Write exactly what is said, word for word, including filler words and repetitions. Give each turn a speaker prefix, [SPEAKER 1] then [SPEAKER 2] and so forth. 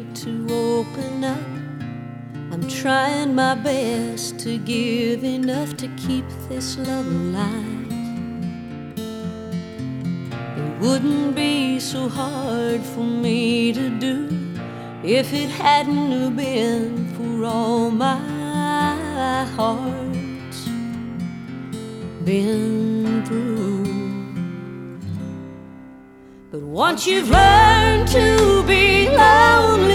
[SPEAKER 1] to open up. I'm trying my best to give enough to keep this love alive. It wouldn't be so hard for me to do if it hadn't have been for all my heart's been through. But once you've learned to be